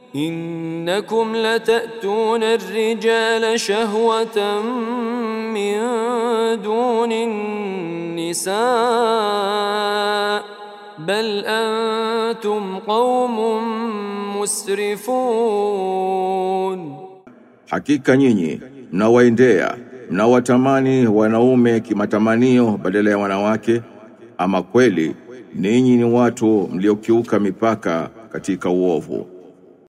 إنكم لتأتون الرجال شهوة من دون النساء بل أنتم قوم مسرفون. Hakika nyinyi mnawaendea, mnawatamani wanaume kimatamanio badala ya wanawake, ama kweli ninyi ni watu mliokiuka mipaka katika uovu.